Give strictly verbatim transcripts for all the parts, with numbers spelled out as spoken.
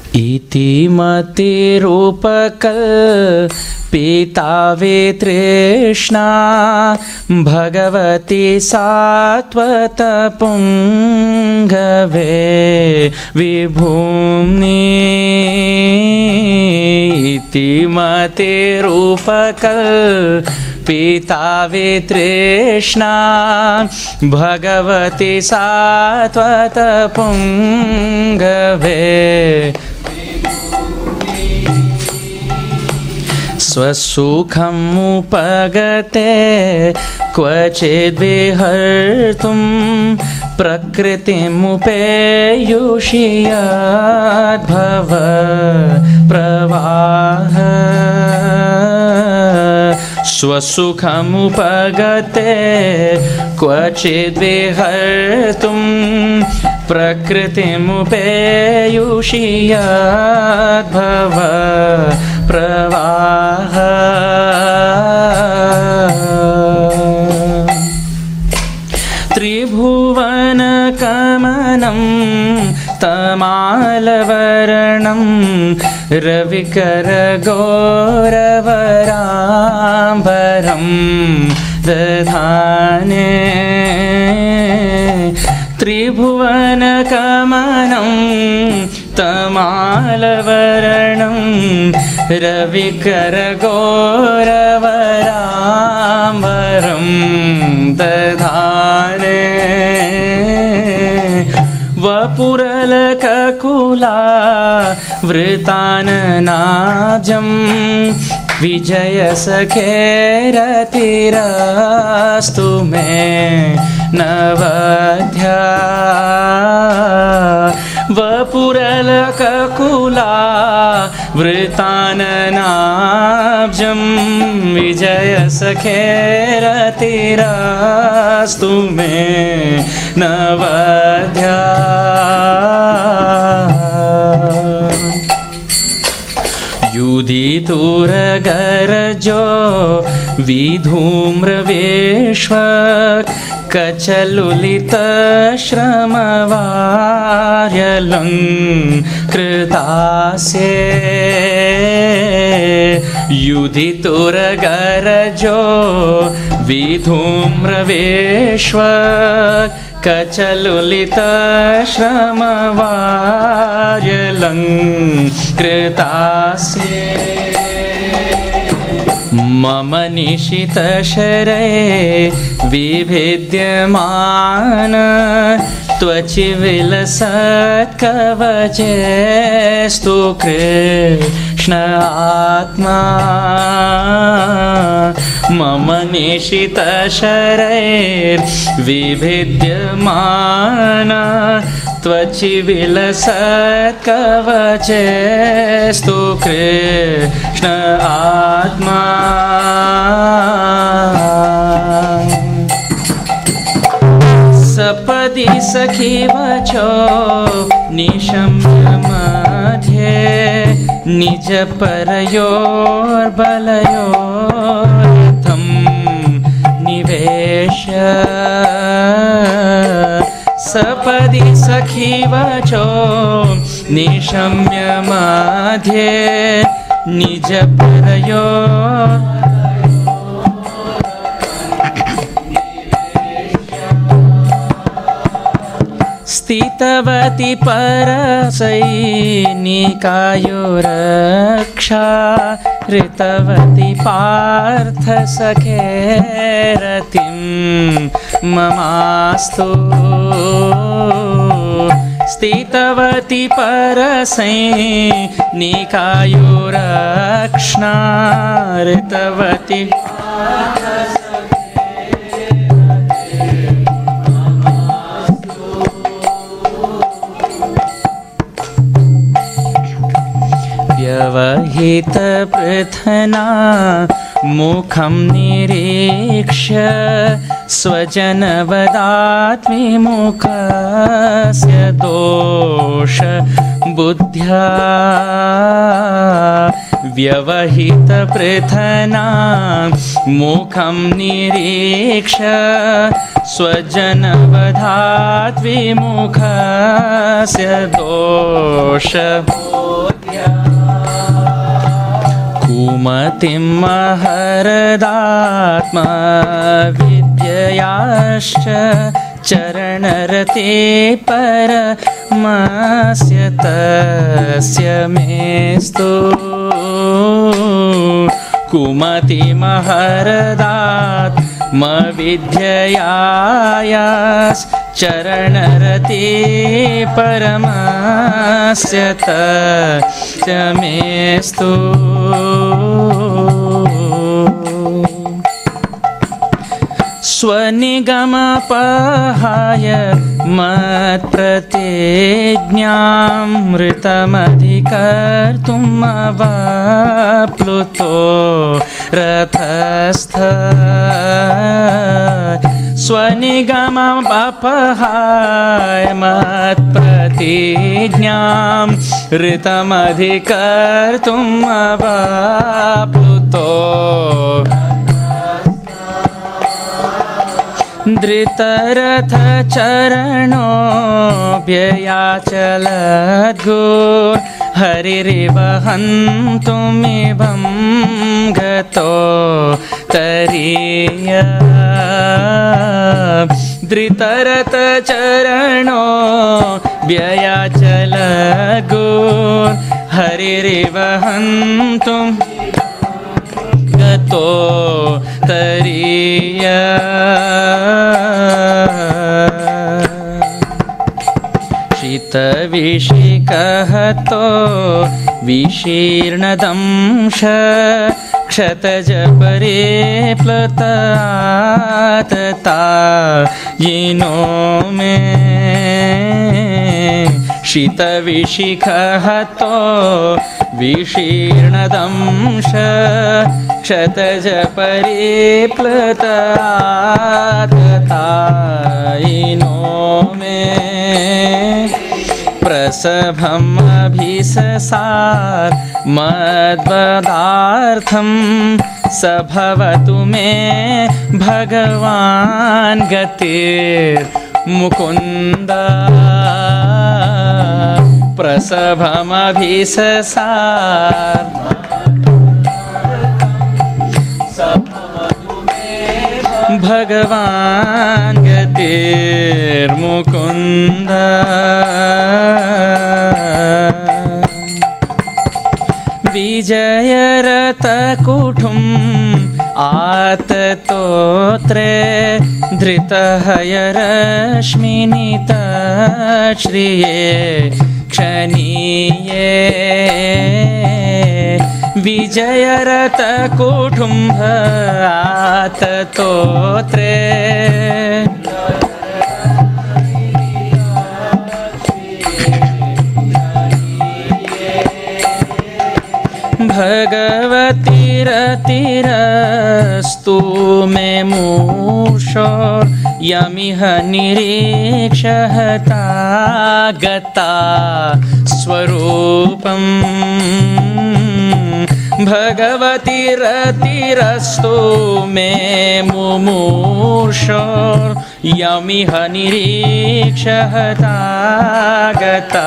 इति मतिरूपकल्पिता वितृष्णा भगवती सात्वतपुङ्गवे विभूम्नि इति मतिरूपकल्पिता वितृष्णा भगवती सात्वतपुङ्गवे स्वसुखमुपगते क्वचिद्विहर्तुं प्रकृतिमुपेयुषीयाद्भव प्रवाह स्वसुखमुपगते क्वचिद्विहर्तुं प्रकृतिमुपेयुषीयाद्भव प्रवाह त्रिभुवनकमनं तमालवर्णं रविकरगौरवराम्बरं दधाने त्रिभुवनकमनं तमालवर्णं रविकरगौरवराम्बरं दधाने वपुरलककुला वृताननाजं विजयसखेरतिरस्तु मे नवध्या वपुरलककुला वृताननाब्जं विजयसखेरतिरस्तु मे नवध्या युधितुरगरजो विधूम्रवेश्वक कचलुलितश्रमवार्यलङ्कृतास्ये युधितुरगरजो विधूम्रवेश्वक कचलुलितश्रमवार्यलङ्कृतास्ये मम निशितशरे विभिद्यमान त्वचि विलसत्कवचेस्तु कृष्ण आत्मा मम निशितशरैर्विभिद्यमान त्वचि विलसत्कवचेस्तु कृष्ण आत्मा सपदि सखीवचो निशम्य मध्ये निजपरयोर्बलयोर्थं निवेश्य सपदि सखीवचो निशम्य मध्ये निजपरयोर् स्थितवती परसैनिकायोरक्षा ऋतवती पार्थ सखेरतिं ममास्तु स्थितवती परसैनिकायोरक्षा ऋतवती व्यवहित पृथना मुखं निरीक्ष्य स्वजनवदात्विमुखस्य दोष बुद्ध्या व्यवहितपृथना मुखं निरीक्ष्य स्वजनवधात् विमुखस्य दोषबोध्या कुमतिं महरदात्मविद्ययाश्च चरणरते परमस्य तस्य मेस्तु कुमति महरदात्मविद्ययाश्चरणरते परमस्य तस्य मेस्तु स्वनिगमपहाय मत्प्रतिज्ञामृतमधिकर्तुम् अवाप्लुतो रथस्थ स्वनिगमपहाय मत्प्रतिज्ञामृतमधिकर्तुम् अवाप्लुतो धृतरथचरणोऽभ्ययाचलद्गुर् हरिरिवहन्तुमिवं गतो तरीय धृतरथचरणोऽभ्ययाचलद्गुर् हरिरिवहन्तुम् गतो तरीय शीतविशिखहतो विशीर्णदंश क्षतजपरे प्लुतातता यिनो मे शीतविशिखहतो विशीर्णदंश क्षतजपरे प्लुतातता यिनो मे प्रसभम् अभिससार मद्वदार्थं स भवतु मे भगवान् गतिर्मुकुन्द प्रसभमभिससार भगवान् गतिर्मुकुन्द विजयरथकुटुम् आततोत्रे धृतहयरश्मिनितश्रिये क्षणीये विजयरथकुटुम्ब आततोत्रे भगवतीरतिरस्तु मे मूषो यमिह निरीक्षहता गता स्वरूपम् भगवतीरतिरस्तु मे मुमूषो यमिह निरीक्षहता गता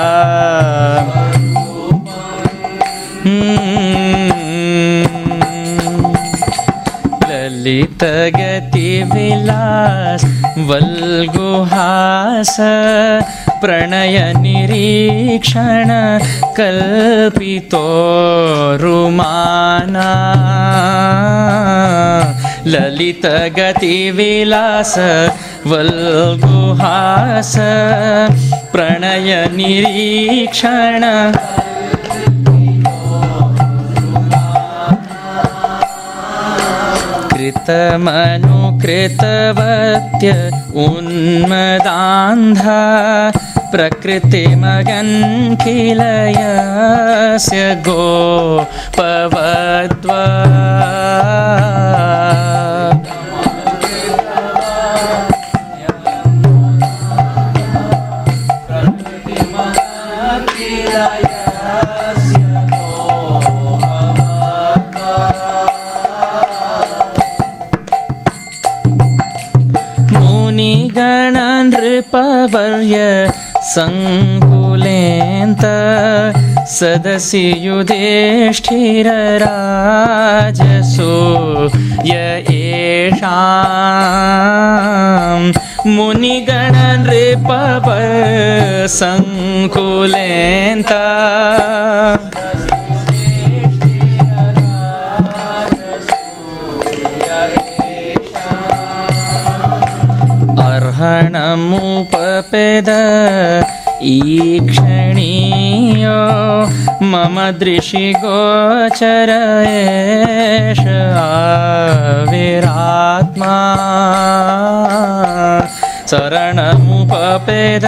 ललितगतिविलास वल्गुहास प्रणय निरीक्षण कल्पितो रुमाना ललितगतिविलास वल्गुहास प्रणय निरीक्षण कृतमनुकृतवत्य उन्मदान्धा प्रकृतिमगन् किलयस्य गोपवद्वा नृपवर्य संकुलेन्त सदसि युधिष्ठिरराजसो य एषां मुनिगण नृपवर्य संकुलेन्त अर्हणमुपपेद ईक्षणीयो मम दृशिगोचर एष आविरात्मा शरणमुपपेद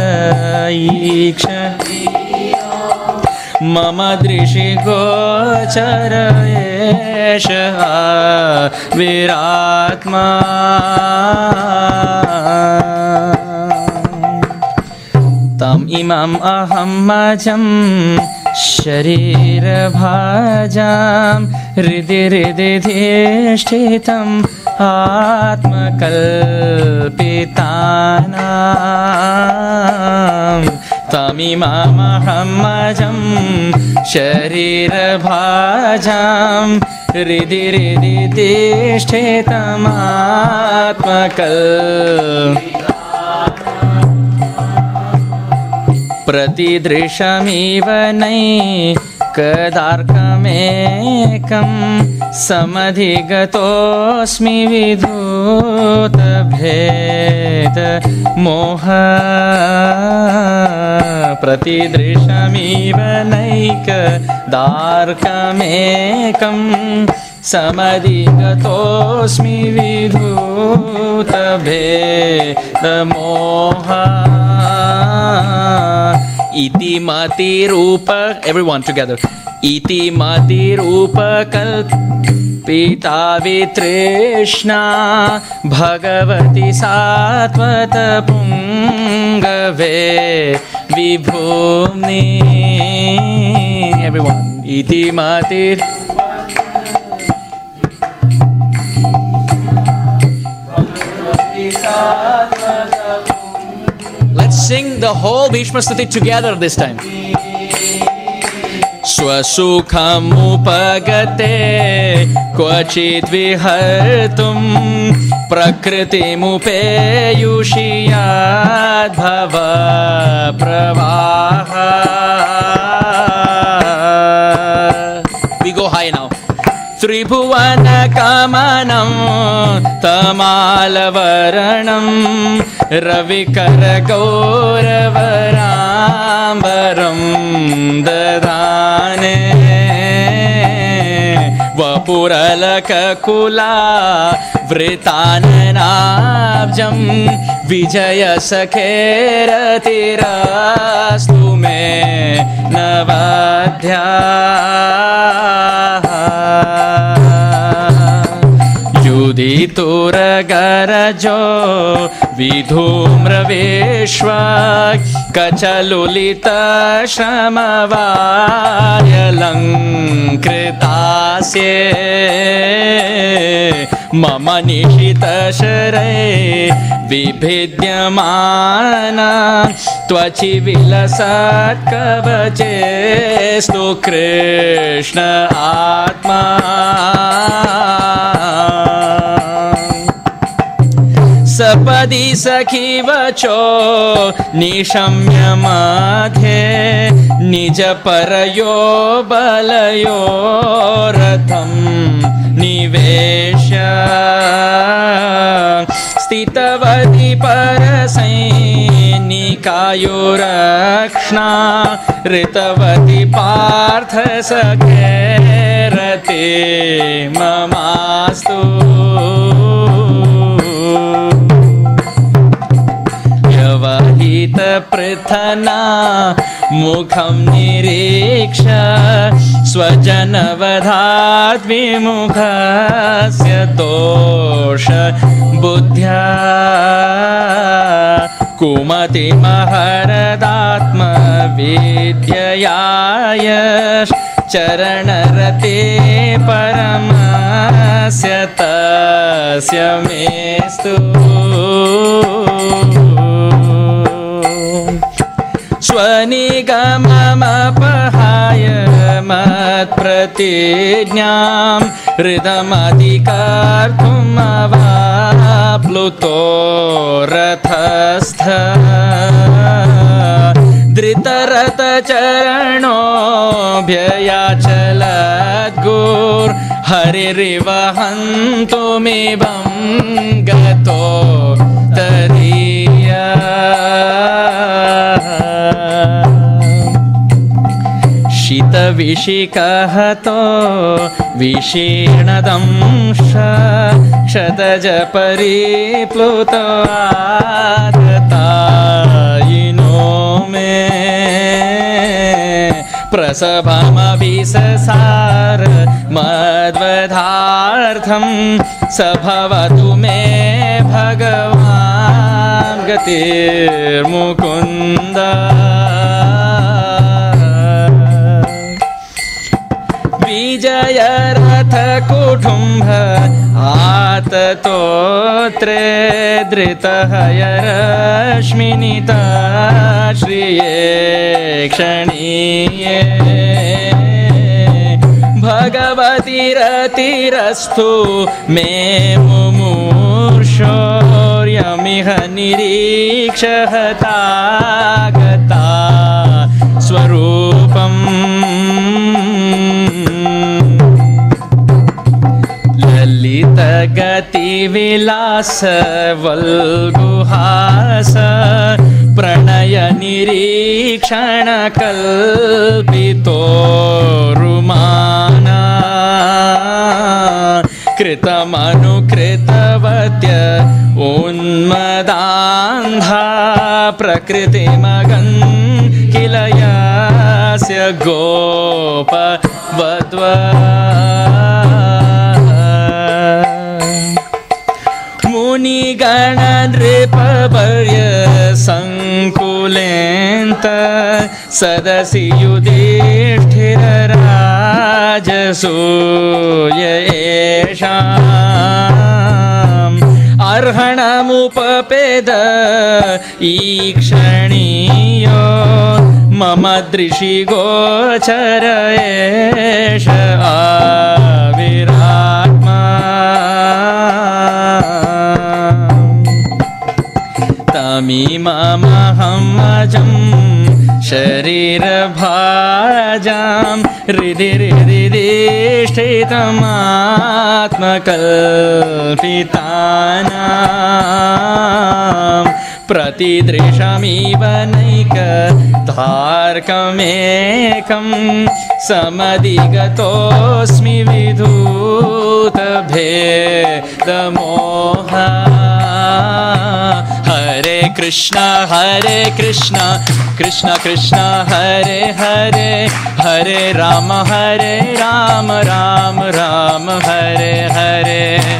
ईक्षणीयो मम दृशिगोचर एष आविरात्मा तम इमम् अहं मजं शरीरभाजां हृदि हृदि धिष्ठितम् आत्मकल्पितानां तमिममहं मजं शरीरभाजां हृदि हृदि धिष्ठितम् आत्मकल्पितानां प्रतिदृशमिव नैकदार्कमेकं समधिगतोऽस्मि विधूतभेद मोह प्रतिदृशमिव नैकदार्कमेकं समधिगतोऽस्मि विधूतभेद मोह इति मतिरूप everyone together इति मतिरूप कल्पिता वितृष्णा भगवति सात्वत पुंगवे विभूम्नि everyone इति मतिर Let's sing the whole Bhishma Stuti together this time. Swasukham upagate kvachit vihartum prakritim upeyushiyad bhava pravaha. We go high now. Tribhuvana kamanam tamalavaranam ravikara gauravarambaram dadane vapuralakakula vritananabjam vijaya sakheratirastu me navadhya युदितुरगरजो विधूम्रविश्वा कचलुलित श्रमवार्यलङ्कृतास्ये मम निशितशरै विभिद्यमाना त्वचि विलसत्कवचेस्तु कृष्ण आत्मा सपदि सखी वचो निशम्य मध्ये निज परयो बलयो रथं निवेश्य स्थितवती परसैनिकायुरक्ष्णा ऋतवती पार्थ सखेरते ममास्तु व्यवहित पृथना मुखं निरीक्ष स्वजनवधात् विमुखस्य तोष बुद्ध्या कुमतिमहरदात्मविद्ययाय चरणरते परमस्य तस्य मेस्तु स्वनिगममपहाय मत्प्रतिज्ञां हृदमधिकर्तुमवाप्लुतो रथस्थ धृतरथचरणोऽभ्ययाचलद्गुर् हरिरिवहन्तुमिवं गतो तदीया शीतविशिखहतो विशीर्णदंश क्षतज परिप्लुतो आततायिनो मे प्रसभमभिससार मद्वधार्थं स भवतु मे भगवान् गतिर्मुकुन्द विजय रथ कुटुम्ब आततोत्रे धृतहयरश्मिनिता श्रिये क्षणीये भगवती रतिरस्तु मे मुमूर्षोर्यमिह निरीक्षहता गता स्वरूपम् ललितगतिविलास वल्गुहास प्रणय निरीक्षण कल्पितो रुमाना कृतमनुकृतवत्य उन्मदान्धा प्रकृतिमगन् किल यस्य गोपवद्वा मुनिगण नृपवर्य संकुलेन्त सदसि युधिष्ठिरराजसूय येषाम् अर्हणमुपपेद ईक्षणीयो मम दृशि गोचर एष आविरात्मा तमिममहमजं शरीरभाजां हृदि हृदि स्थितमात्मकल्पितानां प्रतिदृशमिव नैकतार्कमेकं समधिगतोऽस्मि विधूतभेदमोह हरे कृष्ण हरे कृष्ण कृष्ण कृष्ण हरे हरे हरे राम हरे राम राम राम हरे हरे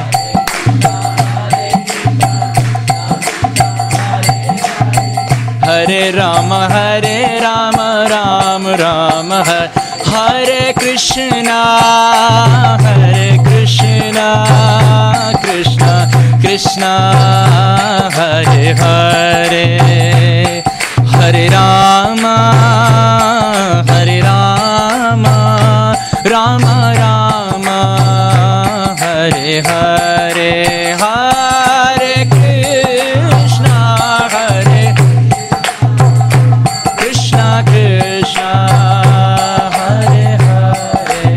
हरे राम हरे राम राम राम हरे हरे कृष्ण हरे कृष्ण कृष्ण कृष्ण हरे हरे हरे राम हरे राम राम राम हरे हरे हरे कृष्ण हरे कृष्ण कृष्ण हरे हरे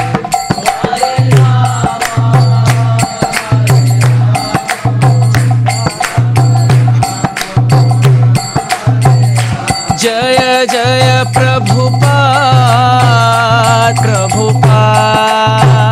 जय जय प्रभुपाद प्रभुपाद